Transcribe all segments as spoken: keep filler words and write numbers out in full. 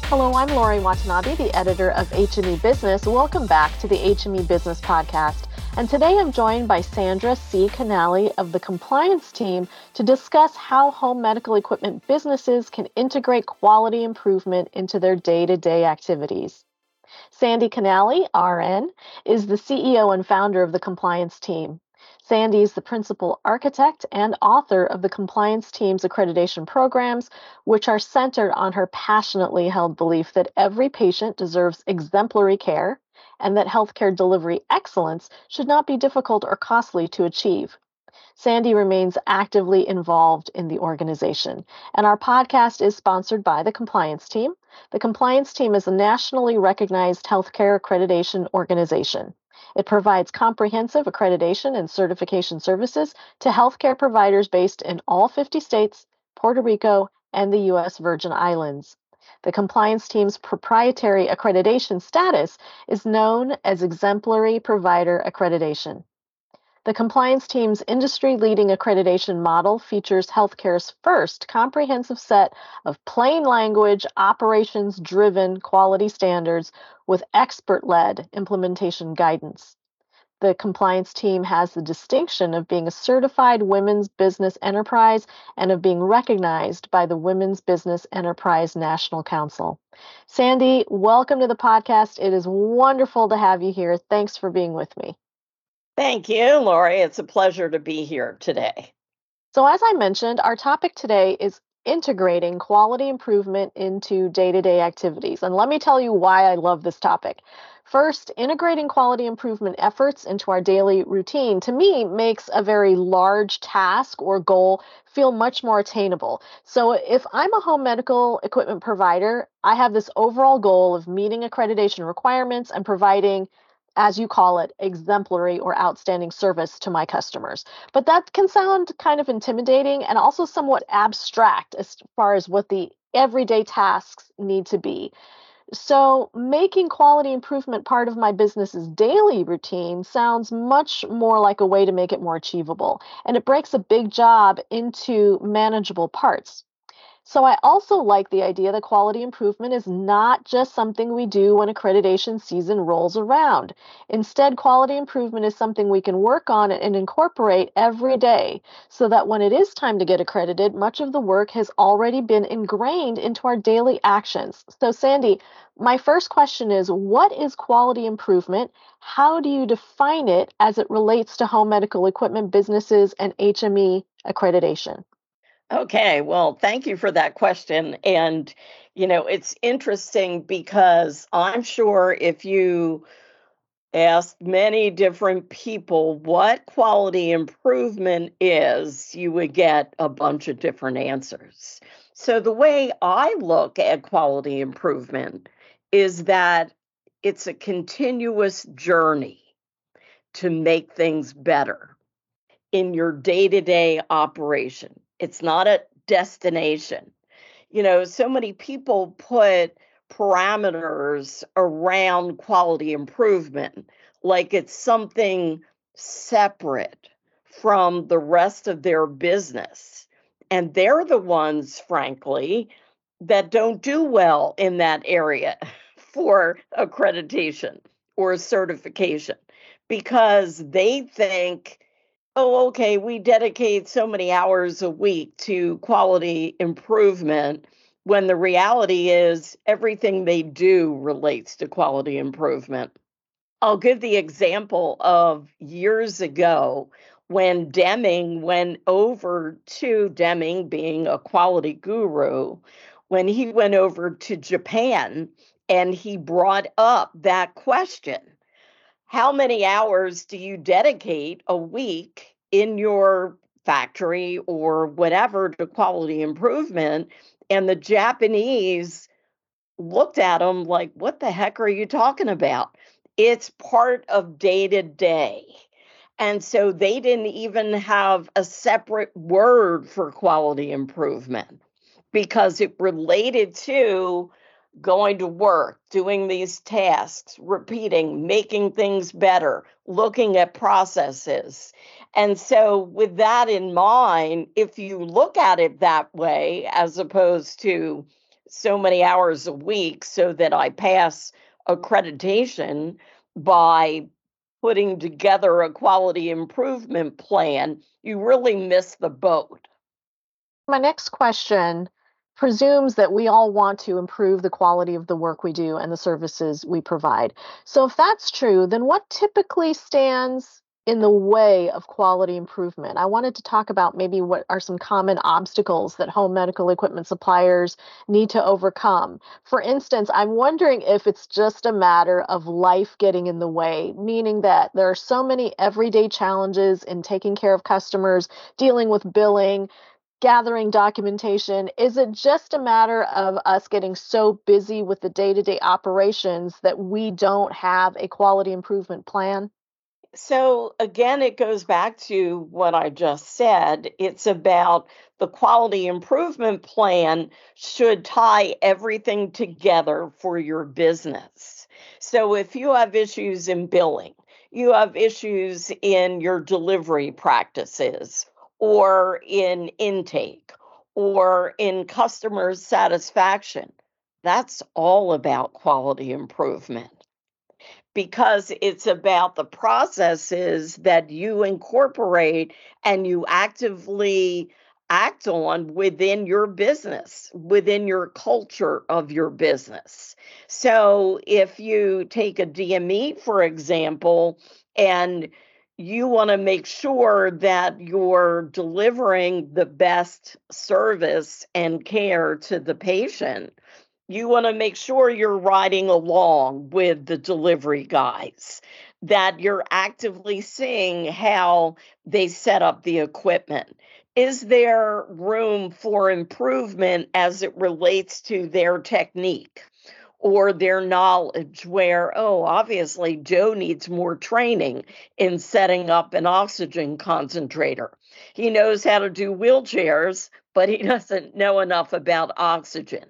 Hello, I'm Lori Watanabe, the editor of H M E Business. Welcome back to the H M E Business Podcast. And today I'm joined by Sandra C. Canali of the compliance team to discuss how home medical equipment businesses can integrate quality improvement into their day-to-day activities. Sandy Canali, R N, is the C E O and founder of the compliance team. Sandy is the principal architect and author of the compliance team's accreditation programs, which are centered on her passionately held belief that every patient deserves exemplary care and that healthcare delivery excellence should not be difficult or costly to achieve. Sandy remains actively involved in the organization, and our podcast is sponsored by the compliance team. The compliance team is a nationally recognized healthcare accreditation organization. It provides comprehensive accreditation and certification services to healthcare providers based in all fifty states, Puerto Rico, and the U S Virgin Islands. The compliance team's proprietary accreditation status is known as Exemplary Provider Accreditation. The compliance team's industry-leading accreditation model features healthcare's first comprehensive set of plain language, operations-driven quality standards with expert-led implementation guidance. The compliance team has the distinction of being a certified women's business enterprise and of being recognized by the Women's Business Enterprise National Council. Sandy, welcome to the podcast. It is wonderful to have you here. Thanks for being with me. Thank you, Lori. It's a pleasure to be here today. So as I mentioned, our topic today is integrating quality improvement into day-to-day activities. And let me tell you why I love this topic. First, integrating quality improvement efforts into our daily routine, to me, makes a very large task or goal feel much more attainable. So if I'm a home medical equipment provider, I have this overall goal of meeting accreditation requirements and providing, as you call it, exemplary or outstanding service to my customers. But that can sound kind of intimidating and also somewhat abstract as far as what the everyday tasks need to be. So making quality improvement part of my business's daily routine sounds much more like a way to make it more achievable, and it breaks a big job into manageable parts. So I also like the idea that quality improvement is not just something we do when accreditation season rolls around. Instead, quality improvement is something we can work on and incorporate every day so that when it is time to get accredited, much of the work has already been ingrained into our daily actions. So Sandy, my first question is, what is quality improvement? How do you define it as it relates to home medical equipment businesses and H M E accreditation? Okay, well, thank you for that question. And, you know, it's interesting because I'm sure if you asked many different people what quality improvement is, you would get a bunch of different answers. So the way I look at quality improvement is that it's a continuous journey to make things better in your day-to-day operation. It's not a destination. You know, so many people put parameters around quality improvement like it's something separate from the rest of their business. And they're the ones, frankly, that don't do well in that area for accreditation or certification because they think, oh, okay, we dedicate so many hours a week to quality improvement, when the reality is everything they do relates to quality improvement. I'll give the example of years ago when Deming went over to, Deming being a quality guru, when he went over to Japan and he brought up that question. How many hours do you dedicate a week in your factory or whatever to quality improvement? And the Japanese looked at him like, what the heck are you talking about? It's part of day to day. And so they didn't even have a separate word for quality improvement because it related to going to work, doing these tasks, repeating, making things better, looking at processes. And so with that in mind, if you look at it that way, as opposed to so many hours a week so that I pass accreditation by putting together a quality improvement plan, you really miss the boat. My next question presumes that we all want to improve the quality of the work we do and the services we provide. So, if that's true, then what typically stands in the way of quality improvement? I wanted to talk about maybe what are some common obstacles that home medical equipment suppliers need to overcome. For instance, I'm wondering if it's just a matter of life getting in the way, meaning that there are so many everyday challenges in taking care of customers, dealing with billing, gathering documentation? Is it just a matter of us getting so busy with the day-to-day operations that we don't have a quality improvement plan? So again, it goes back to what I just said. It's about the quality improvement plan should tie everything together for your business. So if you have issues in billing, you have issues in your delivery practices, or in intake, or in customer satisfaction, that's all about quality improvement because it's about the processes that you incorporate and you actively act on within your business, within your culture of your business. So if you take a D M E, for example, and you want to make sure that you're delivering the best service and care to the patient, you want to make sure you're riding along with the delivery guys, that you're actively seeing how they set up the equipment. Is there room for improvement as it relates to their technique or their knowledge? Where, oh, obviously, Joe needs more training in setting up an oxygen concentrator. He knows how to do wheelchairs, but he doesn't know enough about oxygen.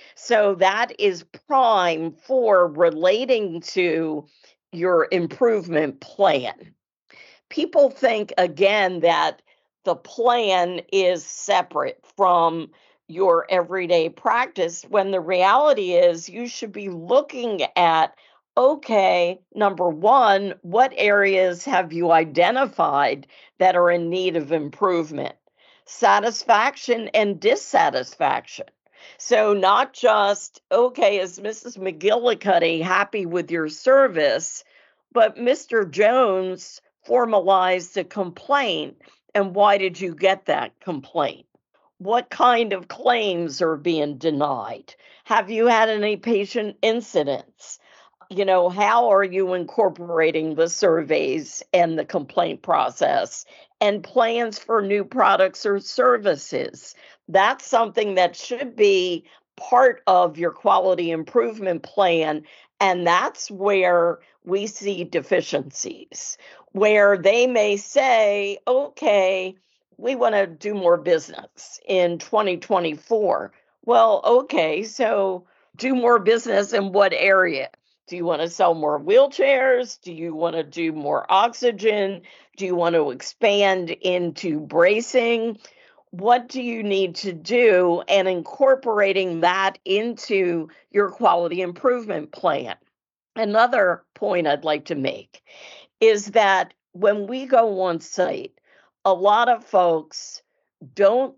So that is prime for relating to your improvement plan. People think again that the plan is separate from your everyday practice when the reality is you should be looking at, okay, number one, what areas have you identified that are in need of improvement? Satisfaction and dissatisfaction. So, not just, okay, is Missus McGillicuddy happy with your service, but Mister Jones formalized a complaint. And why did you get that complaint? What kind of claims are being denied? Have you had any patient incidents? You know, how are you incorporating the surveys and the complaint process and plans for new products or services? That's something that should be part of your quality improvement plan. And that's where we see deficiencies, where they may say, okay, we want to do more business in twenty twenty-four. Well, okay, so do more business in what area? Do you want to sell more wheelchairs? Do you want to do more oxygen? Do you want to expand into bracing? What do you need to do? And incorporating that into your quality improvement plan. Another point I'd like to make is that when we go on site, a lot of folks don't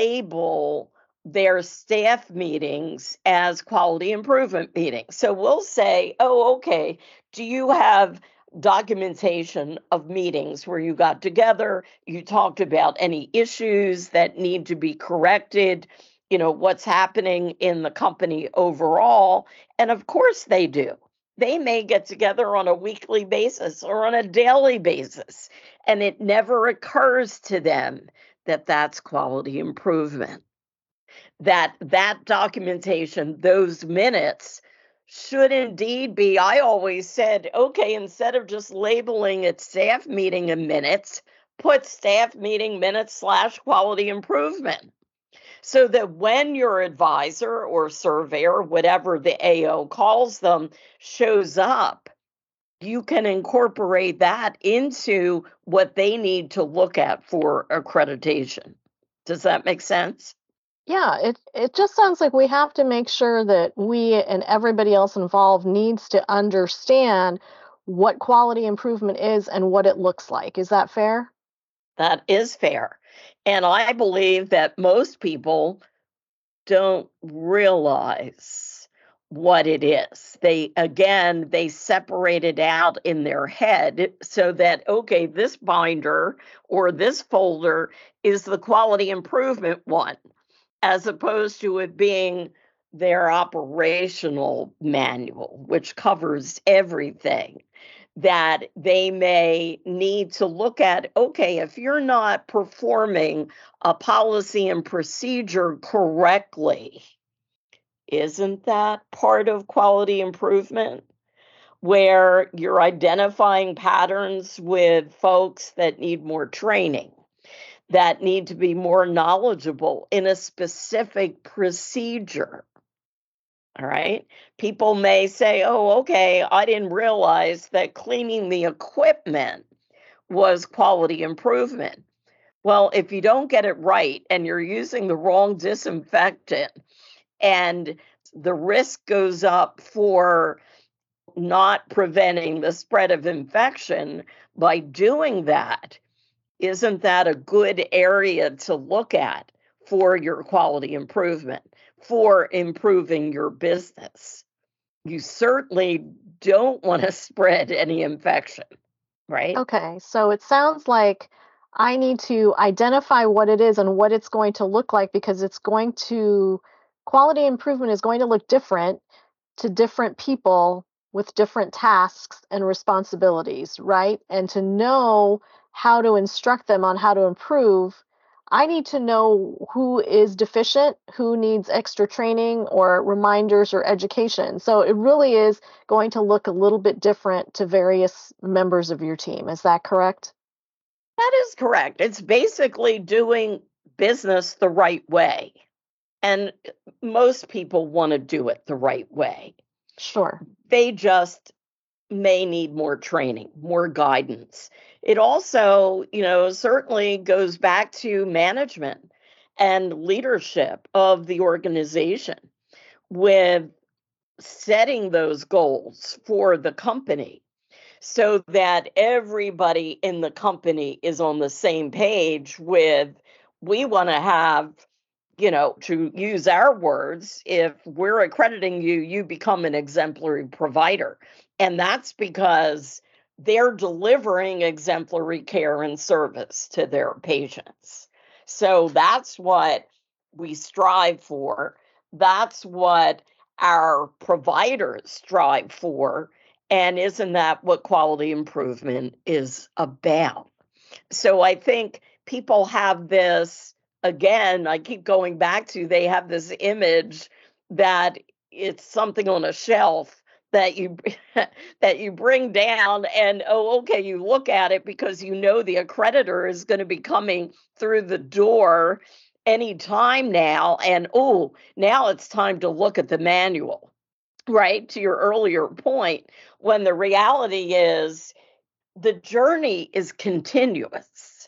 label their staff meetings as quality improvement meetings. So we'll say, oh, okay, do you have documentation of meetings where you got together, you talked about any issues that need to be corrected, you know, what's happening in the company overall? And of course they do. They may get together on a weekly basis or on a daily basis, and it never occurs to them that that's quality improvement. That that documentation, those minutes should indeed be, I always said, okay, instead of just labeling it staff meeting and minutes, put staff meeting minutes slash quality improvement. So that when your advisor or surveyor, whatever the A O calls them, shows up, you can incorporate that into what they need to look at for accreditation. Does that make sense? Yeah, it it just sounds like we have to make sure that we and everybody else involved needs to understand what quality improvement is and what it looks like. Is that fair? That is fair. And I believe that most people don't realize what it is. They, again, they separate it out in their head so that, okay, this binder or this folder is the quality improvement one, as opposed to it being their operational manual, which covers everything that they may need to look at. Okay, if you're not performing a policy and procedure correctly, isn't that part of quality improvement? Where you're identifying patterns with folks that need more training, that need to be more knowledgeable in a specific procedure. All right. People may say, oh, okay, I didn't realize that cleaning the equipment was quality improvement. Well, if you don't get it right and you're using the wrong disinfectant and the risk goes up for not preventing the spread of infection by doing that, isn't that a good area to look at for your quality improvement, for improving your business? You certainly don't want to spread any infection, right? Okay, so it sounds like I need to identify what it is and what it's going to look like because it's going to, quality improvement is going to look different to different people with different tasks and responsibilities, right? And to know how to instruct them on how to improve, I need to know who is deficient, who needs extra training or reminders or education. So it really is going to look a little bit different to various members of your team. Is that correct? That is correct. It's basically doing business the right way. And most people want to do it the right way. Sure. They just may need more training, more guidance. It also, you know, certainly goes back to management and leadership of the organization with setting those goals for the company so that everybody in the company is on the same page with we want to have, you know, to use our words, if we're accrediting you, you become an exemplary provider. And that's because they're delivering exemplary care and service to their patients. So that's what we strive for. That's what our providers strive for. And isn't that what quality improvement is about? So I think people have this, again, I keep going back to, they have this image that it's something on a shelf that you that you bring down and oh, okay, you look at it because you know the accreditor is going to be coming through the door anytime now, and oh, now it's time to look at the manual, right? To your earlier point, when the reality is the journey is continuous.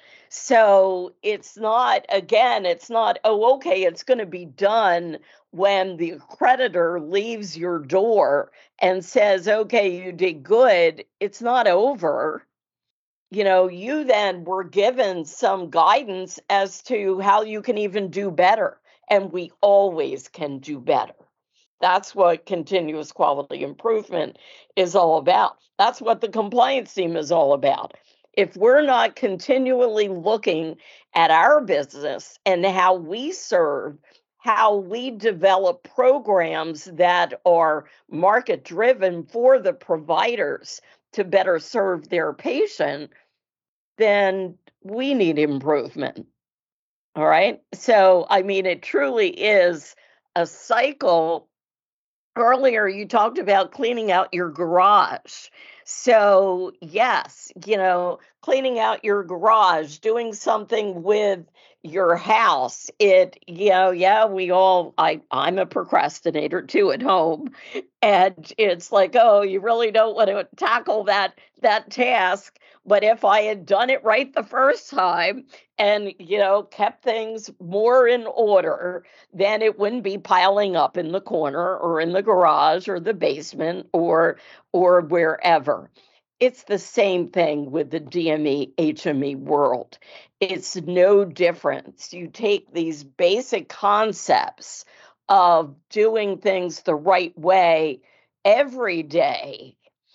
So it's not, again, it's not, oh, okay, it's going to be done when the creditor leaves your door and says, okay, you did good. It's not over. You know, you then were given some guidance as to how you can even do better. And we always can do better. That's what continuous quality improvement is all about. That's what the compliance team is all about. If we're not continually looking at our business and how we serve, how we develop programs that are market driven for the providers to better serve their patient, then we need improvement. All right. So, I mean, it truly is a cycle. Earlier, you talked about cleaning out your garage. So, yes, you know, cleaning out your garage, doing something with your house. It, you know, yeah, we all I I'm a procrastinator too at home. And it's like, oh, you really don't want to tackle that that task. But if I had done it right the first time and, you know, kept things more in order, then it wouldn't be piling up in the corner or in the garage or the basement or or wherever. It's the same thing with the D M E H M E world. It's no difference. You take these basic concepts of doing things the right way every day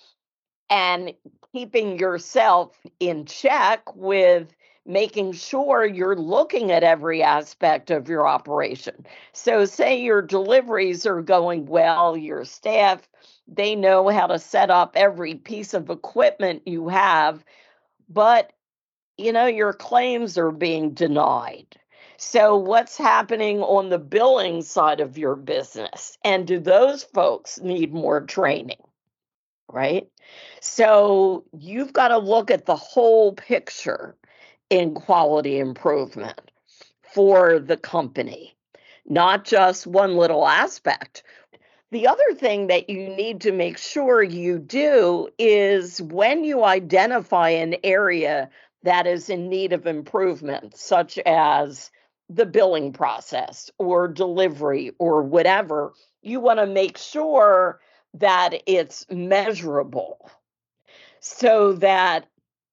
and keeping yourself in check with making sure you're looking at every aspect of your operation. So, say your deliveries are going well, your staff, they know how to set up every piece of equipment you have, but you know, your claims are being denied. So, what's happening on the billing side of your business? And do those folks need more training? Right? So you've got to look at the whole picture in quality improvement for the company, not just one little aspect. The other thing that you need to make sure you do is when you identify an area that is in need of improvement, such as the billing process or delivery or whatever, you want to make sure that it's measurable so that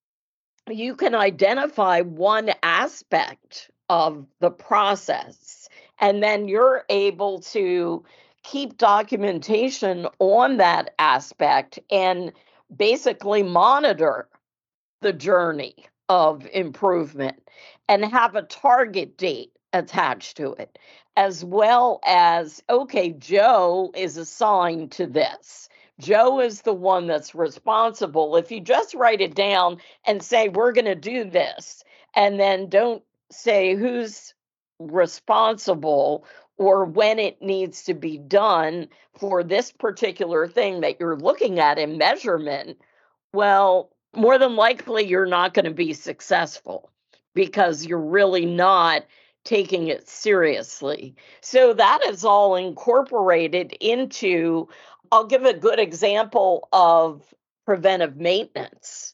you can identify one aspect of the process and then you're able to keep documentation on that aspect and basically monitor the journey of improvement and have a target date attached to it, as well as, okay, Joe is assigned to this. Joe is the one that's responsible. If you just write it down and say, we're going to do this, and then don't say who's responsible or when it needs to be done for this particular thing that you're looking at in measurement, well, more than likely you're not going to be successful because you're really not taking it seriously. So that is all incorporated into, I'll give a good example of preventive maintenance,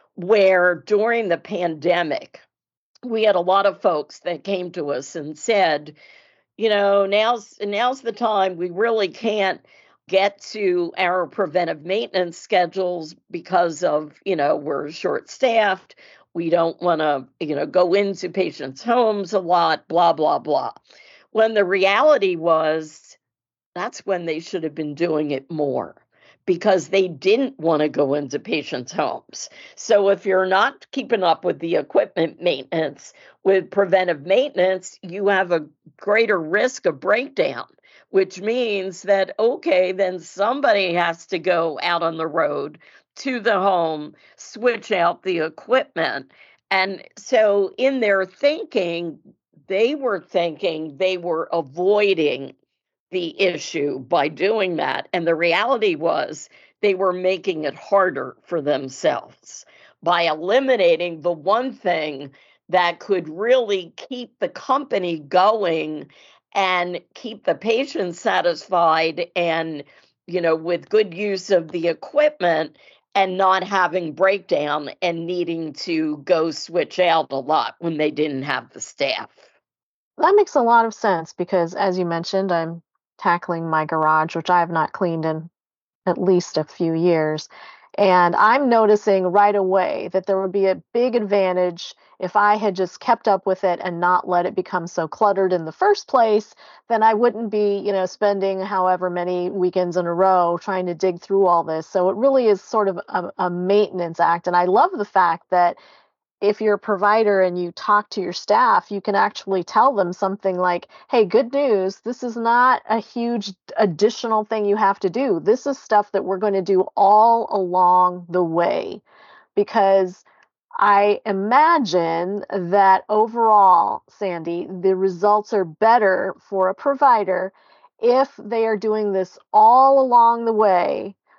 where during the pandemic, we had a lot of folks that came to us and said, you know, now's now's the time we really can't get to our preventive maintenance schedules because of, you know, we're short staffed. We don't want to, you know, go into patients' homes a lot, blah, blah, blah. When the reality was that's when they should have been doing it more because they didn't want to go into patients' homes. So if you're not keeping up with the equipment maintenance, with preventive maintenance, you have a greater risk of breakdown, which means that, okay, then somebody has to go out on the road to the home, switch out the equipment. And so in their thinking, they were thinking they were avoiding the issue by doing that. And the reality was they were making it harder for themselves by eliminating the one thing that could really keep the company going and keep the patient satisfied and, you know, with good use of the equipment and not having breakdown and needing to go switch out a lot when they didn't have the staff. That makes a lot of sense because, as you mentioned, I'm tackling my garage, which I have not cleaned in at least a few years. And I'm noticing right away that there would be a big advantage if I had just kept up with it and not let it become so cluttered in the first place. Then I wouldn't be, you know, spending however many weekends in a row trying to dig through all this. So it really is sort of a, a maintenance act. And I love the fact that if you're a provider and you talk to your staff, you can actually tell them something like, hey, good news, this is not a huge additional thing you have to do. This is stuff that we're going to do all along the way. Because I imagine that overall, Sandy, the results are better for a provider if they are doing this all along the way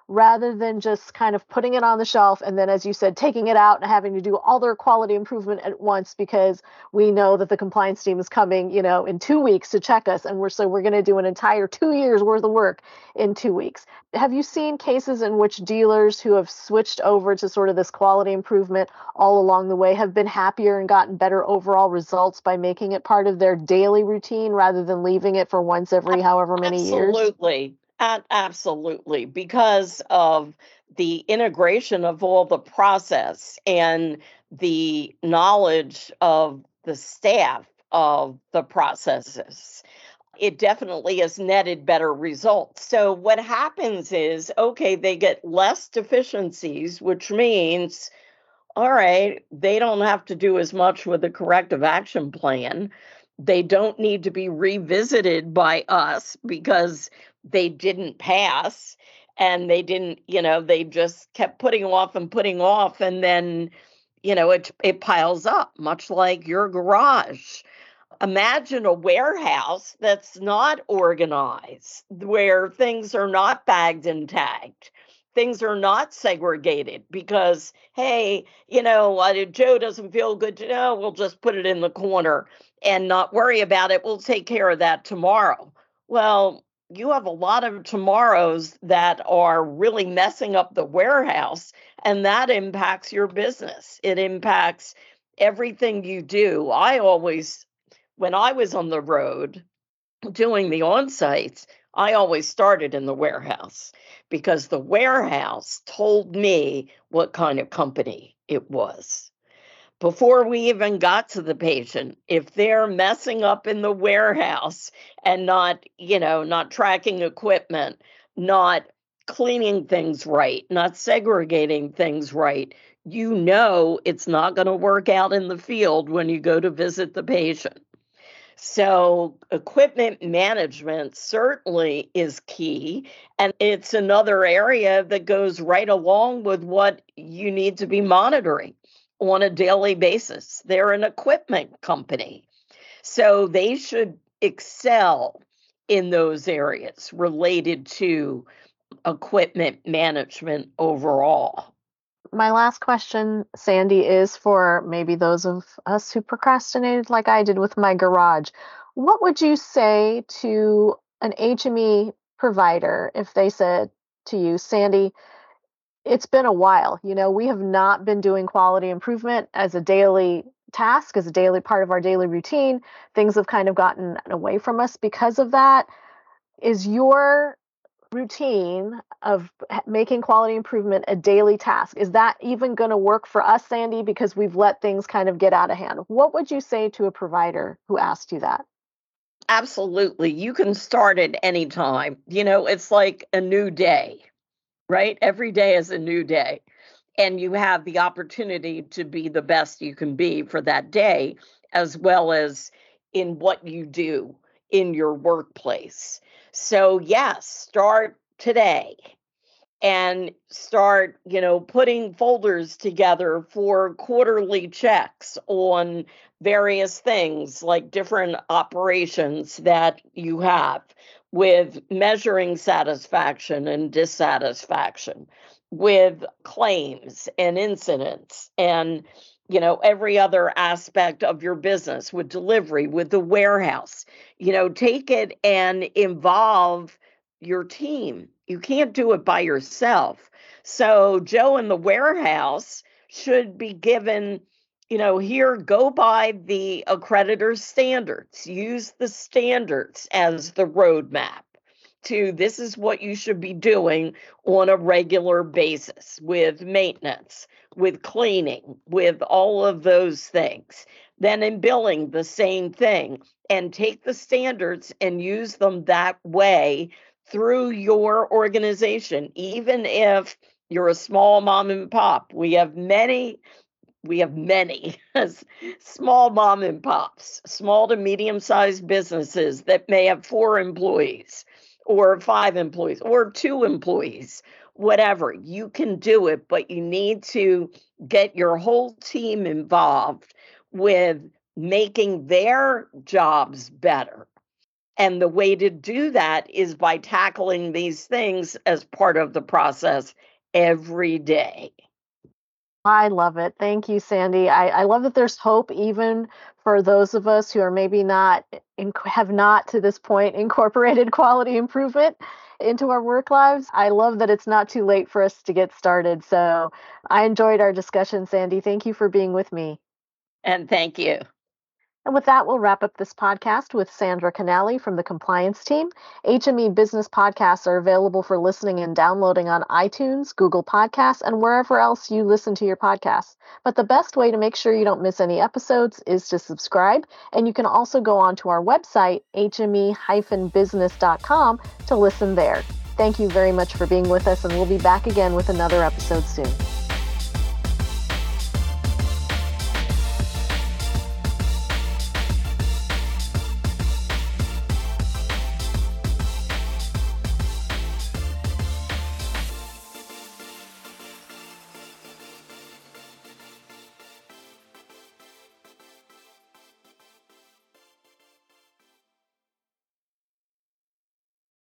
rather than just kind of putting it on the shelf and then, as you said, taking it out and having to do all their quality improvement at once because we know that the compliance team is coming, you know, in two weeks to check us, and we're so we're going to do an entire two years worth of work in two weeks. Have you seen cases in which dealers who have switched over to sort of this quality improvement all along the way have been happier and gotten better overall results by making it part of their daily routine rather than leaving it for once every however many years? Absolutely. A- Absolutely. Because of the integration of all the process and the knowledge of the staff of the processes, it definitely has netted better results. So what happens is, okay, they get less deficiencies, which means, all right, they don't have to do as much with the corrective action plan. They don't need to be revisited by us because they didn't pass and they didn't, you know, they just kept putting off and putting off. And then, you know, it, it piles up, much like your garage. Imagine a warehouse that's not organized, where things are not bagged and tagged. Things are not segregated because, hey, you know, uh, Joe doesn't feel good to know, we'll just put it in the corner and not worry about it. We'll take care of that tomorrow. Well, you have a lot of tomorrows that are really messing up the warehouse, and that impacts your business. It impacts everything you do. I always when I was on the road doing the on-sites, I always started in the warehouse because the warehouse told me what kind of company it was. Before we even got to the patient, if they're messing up in the warehouse and not, you know, not tracking equipment, not cleaning things right, not segregating things right, you know it's not going to work out in the field when you go to visit the patient. So, equipment management certainly is key. And it's another area that goes right along with what you need to be monitoring on a daily basis. They're an equipment company, so they should excel in those areas related to equipment management overall. My last question, Sandy, is for maybe those of us who procrastinated like I did with my garage. What would you say to an H M E provider if they said to you, Sandy, it's been a while. You know, we have not been doing quality improvement as a daily task, as a daily part of our daily routine. Things have kind of gotten away from us because of that. Is your routine of making quality improvement a daily task, is that even going to work for us, Sandy, because we've let things kind of get out of hand? What would you say to a provider who asked you that? Absolutely. You can start at any time. You know, it's like a new day, right? Every day is a new day. And you have the opportunity to be the best you can be for that day, as well as in what you do in your workplace. So, yes, start today and start, you know, putting folders together for quarterly checks on various things like different operations that you have, with measuring satisfaction and dissatisfaction, with claims and incidents, and you know every other aspect of your business, with delivery, with the warehouse. You know, take it and involve your team. You can't do it by yourself. So Joe in the warehouse should be given, you know, here, go by the accreditor's standards. Use the standards as the roadmap to this is what you should be doing on a regular basis, with maintenance, with cleaning, with all of those things. Then in billing, the same thing. And take the standards and use them that way through your organization, even if you're a small mom and pop. We have many we have many small mom and pops, small to medium sized businesses that may have four employees or five employees or two employees, whatever. You can do it, but you need to get your whole team involved with making their jobs better. And the way to do that is by tackling these things as part of the process every day. I love it. Thank you, Sandy. I, I love that there's hope even for those of us who are maybe not in, have not to this point incorporated quality improvement into our work lives. I love that it's not too late for us to get started. So I enjoyed our discussion, Sandy. Thank you for being with me. And thank you. And with that, we'll wrap up this podcast with Sandra Canali from the compliance team. H M E Business Podcasts are available for listening and downloading on iTunes, Google Podcasts, and wherever else you listen to your podcasts. But the best way to make sure you don't miss any episodes is to subscribe. And you can also go onto our website, h m e dash business dot com, to listen there. Thank you very much for being with us, and we'll be back again with another episode soon.